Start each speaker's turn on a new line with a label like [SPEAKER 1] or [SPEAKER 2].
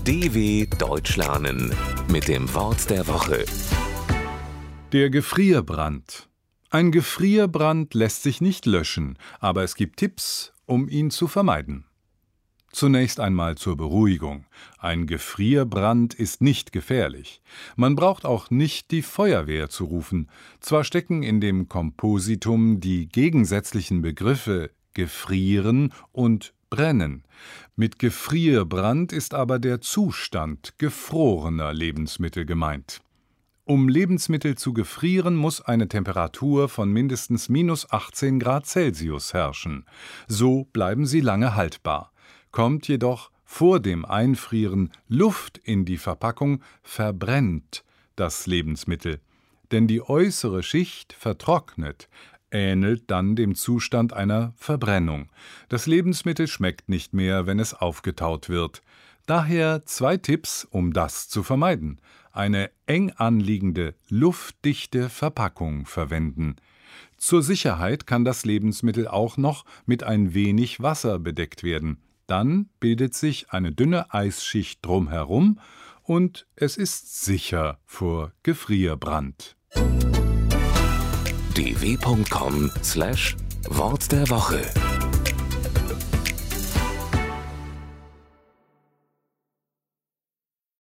[SPEAKER 1] DW Deutsch lernen mit dem Wort der Woche.
[SPEAKER 2] Der Gefrierbrand. Ein Gefrierbrand lässt sich nicht löschen, aber es gibt Tipps, um ihn zu vermeiden. Zunächst einmal zur Beruhigung. Ein Gefrierbrand ist nicht gefährlich. Man braucht auch nicht die Feuerwehr zu rufen. Zwar stecken in dem Kompositum die gegensätzlichen Begriffe gefrieren und brennen. Mit Gefrierbrand ist aber der Zustand gefrorener Lebensmittel gemeint. Um Lebensmittel zu gefrieren, muss eine Temperatur von mindestens -18 Grad Celsius herrschen. So bleiben sie lange haltbar. Kommt jedoch vor dem Einfrieren Luft in die Verpackung, verbrennt das Lebensmittel. Denn die äußere Schicht vertrocknet, ähnelt dann dem Zustand einer Verbrennung. Das Lebensmittel schmeckt nicht mehr, wenn es aufgetaut wird. Daher 2 Tipps, um das zu vermeiden. Eine eng anliegende, luftdichte Verpackung verwenden. Zur Sicherheit kann das Lebensmittel auch noch mit ein wenig Wasser bedeckt werden. Dann bildet sich eine dünne Eisschicht drumherum und es ist sicher vor Gefrierbrand.
[SPEAKER 1] dw.com/Wort der Woche